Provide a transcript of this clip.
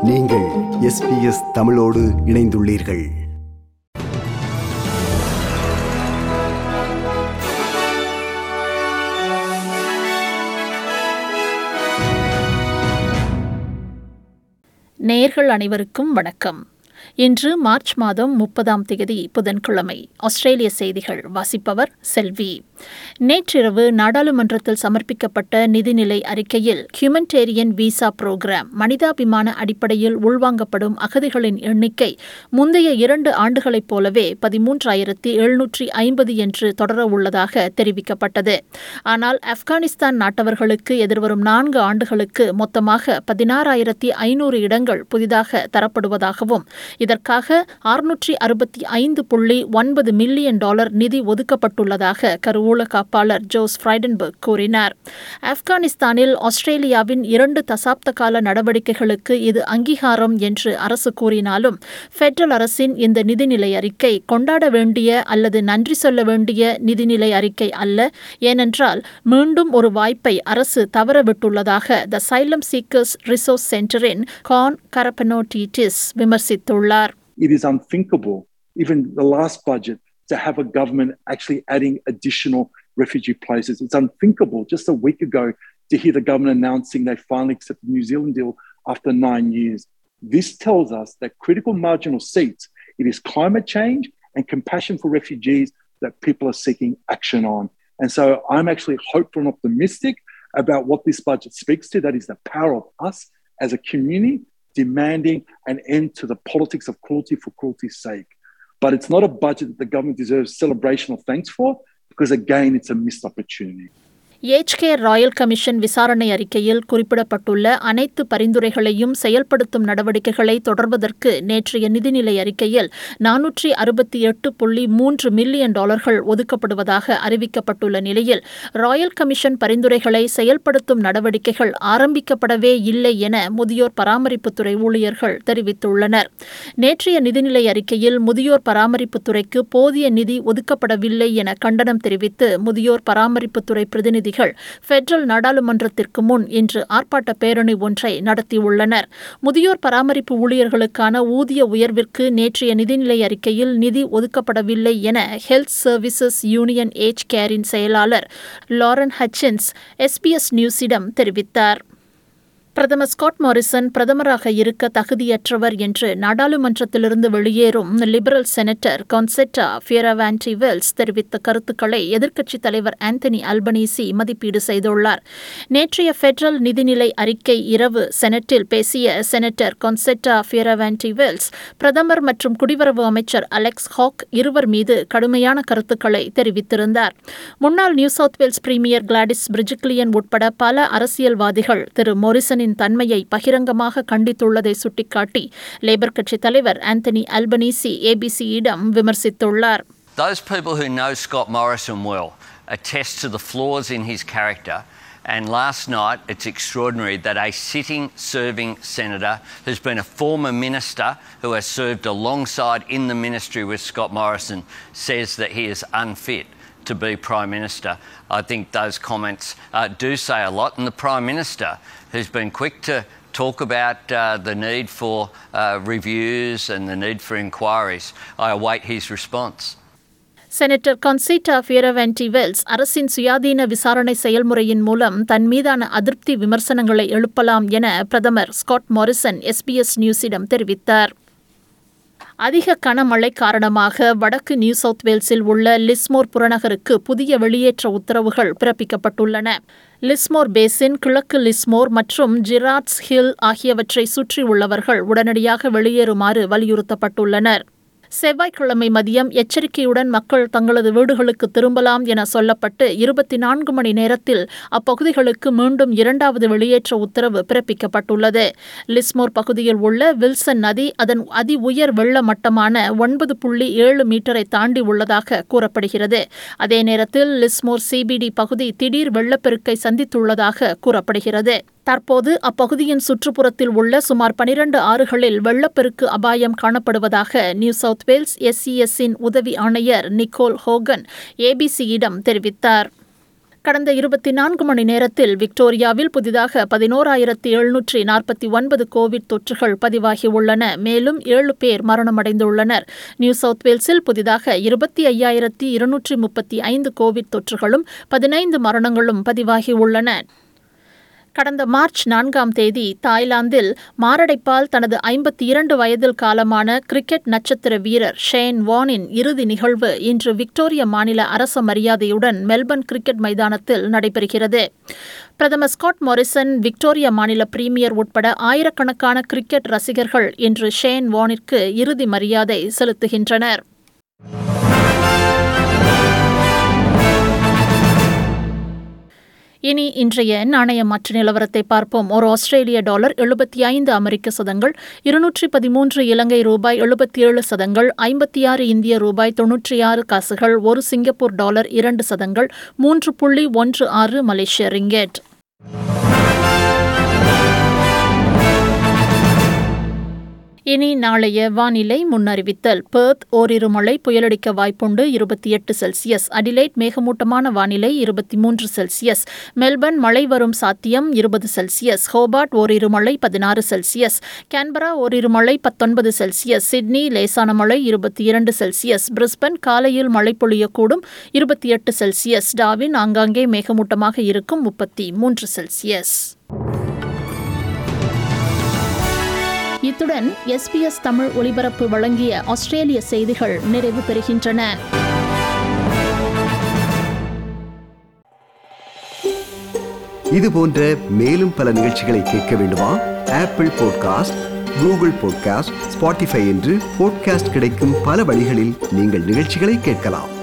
நீங்கள் SBS தமிழோடு இணைந்துள்ளீர்கள். நேயர்கள் அனைவருக்கும் வணக்கம். இன்று மார்ச் மாதம் 30 புதன்கிழமை. ஆஸ்திரேலிய செய்திகள் வாசிப்பவர் செல்வி. நேற்றிரவு நாடாளுமன்றத்தில் சமர்ப்பிக்கப்பட்ட நிதிநிலை அறிக்கையில் ஹியூமனிடேரியன் விசா புரோகிராம் மனிதாபிமான அடிப்படையில் உள்வாங்கப்படும் அகதிகளின் எண்ணிக்கை முந்தைய 2 ஆண்டுகளைப் போலவே 13,750 என்று தொடரவுள்ளதாக தெரிவிக்கப்பட்டது. ஆனால் ஆப்கானிஸ்தான் நாட்டவர்களுக்கு எதிர்வரும் 4 ஆண்டுகளுக்கு மொத்தமாக 16,500 இடங்கள் புதிதாக தரப்படுவதாகவும் இதற்காக $665.9 மில்லியன் நிதி ஒதுக்கப்பட்டுள்ளதாக கருவூல காப்பாளர் ஜோஸ் ஃப்ரைடன்பர்க் கூறினார். ஆப்கானிஸ்தானில் ஆஸ்திரேலியாவின் 2 தசாப்த கால நடவடிக்கைகளுக்கு இது அங்கீகாரம் என்று அரசு கூறினாலும் பெடரல் அரசின் இந்த நிதிநிலை அறிக்கை கொண்டாட வேண்டிய அல்லது நன்றி சொல்ல வேண்டிய நிதிநிலை அறிக்கை அல்ல. ஏனென்றால் மீண்டும் ஒரு வாய்ப்பை அரசு தவறவிட்டுள்ளதாக த சைலம் சீக்கர்ஸ் ரிசோர்ஸ் சென்டரின் கான் கரப்பனோட்டிட்டிஸ் விமர்சித்துள்ளார். It is unthinkable, even the last budget, to have a government actually adding additional refugee places. It's unthinkable just a week ago to hear the government announcing they finally accepted the New Zealand deal after 9 years. This tells us that critical marginal seats, it is climate change and compassion for refugees that people are seeking action on. And so I'm actually hopeful and optimistic about what this budget speaks to. That is the power of us as a community demanding an end to the politics of cruelty for cruelty's sake. But it's not a budget that the government deserves celebration or thanks for, because again, it's a missed opportunity. HK royal commission விசாரணை அறிக்கையில் குறிப்பிடப்பட்டுள்ள அனைத்து பரிந்துரைகளையும் செயல்படுத்தும் நடவடிக்கைகளை தொடர்வதற்கு நேற்றைய நிதிநிலை அறிக்கையில் $468.3 மில்லியன் ஒதுக்கப்படுவதாக அறிவிக்கப்பட்டுள்ள நிலையில் ராயல் கமிஷன் பரிந்துரைகளை செயல்படுத்தும் நடவடிக்கைகள் ஆரம்பிக்கப்படவே இல்லை என முதியோர் பராமரிப்புத்துறை ஊழியர்கள் தெரிவித்துள்ளனர். நேற்றைய நிதிநிலை அறிக்கையில் முதியோர் பராமரிப்புத்துறைக்கு போதிய நிதி ஒதுக்கப்படவில்லை என கண்டனம் தெரிவித்து முதியோர் பராமரிப்புத்துறை பிரதிநிதி பெடரல் நாடாளுமன்றத்திற்கு முன் இன்று ஆர்ப்பாட்ட பேரணி ஒன்றை நடத்தியுள்ளனர். முதியோர் பராமரிப்பு ஊழியர்களுக்கான ஊதிய உயர்விற்கு நேற்றைய நிதிநிலை அறிக்கையில் நிதி ஒதுக்கப்படவில்லை என ஹெல்த் சர்வீசஸ் யூனியன் ஏஜ் கேரின் செயலாளர் லாரன் ஹட்சின்ஸ் SBS நியூஸிடம் தெரிவித்தார். பிரதமர் ஸ்காட் மாரிசன் பிரதமராக இருக்க தகுதியற்றவர் என்று நாடாளுமன்றத்திலிருந்து வெளியேறும் லிபரல் செனட்டர் கான்செட்டா ஃபியரவான்டி-வெல்ஸ் தெரிவித்த கருத்துக்களை எதிர்க்கட்சித் தலைவர் ஆந்தனி அல்பனீசி மதிப்பீடு செய்துள்ளார். நேற்றைய பெடரல் நிதிநிலை அறிக்கை இரவு செனட்டில் பேசிய செனட்டர் கான்செட்டா ஃபியரவான்டி-வெல்ஸ் பிரதமர் மற்றும் குடிவரவு அமைச்சர் அலெக்ஸ் ஹாக் இருவர் மீது கடுமையான கருத்துக்களை தெரிவித்திருந்தார். முன்னாள் New South Wales premier Gladys Berejiklian உட்பட பல அரசியல்வாதிகள் திரு மோரிசன் தன்மையை பகிரங்கமாக கண்டித்துள்ளதை சுட்டிக்காட்டி லேபர் கட்சி தலைவர் ஆந்தனி அல்பனீசி ABCயிடம் விமர்சித்துள்ளார். Those people who know Scott Morrison well attest to the flaws in his character, and last night it's extraordinary that a sitting serving senator who's been a former minister who has served alongside in the ministry with Scott Morrison says that he is unfit to be Prime Minister. I think those comments do say a lot, and the Prime Minister, who's been quick to talk about the need for reviews and the need for inquiries, I await his response. Senator Concetta Fierravanti Wells அரசின் சுயாதீன விசாரணை செயல்முறையின் மூலம் தன் மீதான அதிருப்தி விமர்சனங்களை எழுப்பலாம் என பிரதமர் ஸ்காட் மாரிசன் SBS நியூஸிடம் தெரிவித்தார். அதிக கனமழை காரணமாக வடக்கு நியூ சவுத் வேல்ஸில் உள்ள லிஸ்மோர் புறநகருக்கு புதிய வெளியேற்ற உத்தரவுகள் பிறப்பிக்கப்பட்டுள்ளன. லிஸ்மோர் பேசின், கிழக்கு லிஸ்மோர் மற்றும் ஜிராட்ஸ் ஹில் ஆகியவற்றை சுற்றி உள்ளவர்கள் உடனடியாக வெளியேறுமாறு வலியுறுத்தப்பட்டுள்ளனர். செவ்வாய்க்கிழமை மதியம் எச்சரிக்கையுடன் மக்கள் தங்களது வீடுகளுக்கு திரும்பலாம் என சொல்லப்பட்டு 24 மணி நேரத்தில் அப்பகுதிகளுக்கு மீண்டும் 2வது வெளியேற்ற உத்தரவு பிறப்பிக்கப்பட்டுள்ளது. லிஸ்மோர் பகுதியில் உள்ள வில்சன் நதி அதன் அதி உயர் வெள்ள மட்டமான 9.7 மீட்டரை தாண்டி உள்ளதாக கூறப்படுகிறது. அதே நேரத்தில் லிஸ்மோர் CBD பகுதி திடீர் வெள்ளப்பெருக்கை சந்தித்துள்ளதாக கூறப்படுகிறது. தற்போது அப்பகுதியின் சுற்றுப்புறத்தில் உள்ள சுமார் 12 ஆறுகளில் வெள்ளப்பெருக்கு அபாயம் காணப்படுவதாக நியூ சவுத் வேல்ஸ் SESஇன் உதவி ஆணையர் நிக்கோல் ஹோகன் ABCயிடம் தெரிவித்தார். கடந்த 24 மணி நேரத்தில் விக்டோரியாவில் புதிதாக 11,749 கோவிட் தொற்றுகள் பதிவாகியுள்ளன. மேலும் 7 பேர் மரணமடைந்துள்ளனர். நியூ சவுத் வேல்ஸில் புதிதாக 25,235 கோவிட் தொற்றுகளும் 15 மரணங்களும் பதிவாகியுள்ளன. கடந்த மார்ச் 4ஆம் தேதி தாய்லாந்தில் மாரடைப்பால் தனது 52 வயதில் காலமான கிரிக்கெட் நட்சத்திர வீரர் ஷேன் வானின் இறுதி நிகழ்வு இன்று விக்டோரியா மாநில அரச மரியாதையுடன் மெல்பர்ன் கிரிக்கெட் மைதானத்தில் நடைபெறுகிறது. பிரதமர் ஸ்காட் மோரிசன், விக்டோரியா மாநில பிரீமியர் உட்பட ஆயிரக்கணக்கான கிரிக்கெட் ரசிகர்கள் இன்று ஷேன் வானிற்கு இறுதி மரியாதை செலுத்துகின்றனர். இனி இன்றைய நாணய மாற்று நிலவரத்தை பார்ப்போம். ஒரு ஆஸ்திரேலிய டாலர் 75 அமெரிக்க சதங்கள், 213 இலங்கை ரூபாய் 77 சதங்கள், 56 இந்திய ரூபாய் 96 காசுகள், ஒரு சிங்கப்பூர் டாலர் 2 சதங்கள், 3.16 மலேசிய ரிங்கெட். இனி நாளைய வானிலை முன்னறிவித்தல். பெர்த் ஓரிரு மழை, புயலடிக்க வாய்ப்புண்டு 28 செல்சியஸ். அடிலைட் மேகமூட்டமான வானிலை 23 செல்சியஸ். மெல்பர்ன் மழை வரும் சாத்தியம் 20 செல்சியஸ். ஹோபார்ட் ஓரிரு மழை 16 செல்சியஸ். கேன்பரா ஓரிரு மழை 19 செல்சியஸ். சிட்னி லேசான மழை 22 செல்சியஸ். பிரிஸ்பன் காலையில் மழை பொழியக்கூடும் 28 செல்சியஸ். டார்வின் ஆங்காங்கே மேகமூட்டமாக இருக்கும் 33 செல்சியஸ். இத்துடன் SBS தமிழ் ஒலிபரப்பு வழங்கிய ஆஸ்திரேலிய செய்திகள் நிறைவு பெறுகின்றன. இது போன்ற மேலும் பல நிகழ்ச்சிகளை கேட்க வேண்டுமா? Apple podcast, Google podcast, Spotify என்று பாட்காஸ்ட் கிடைக்கும் பல வழிகளில் நீங்கள் நிகழ்ச்சிகளை கேட்கலாம்.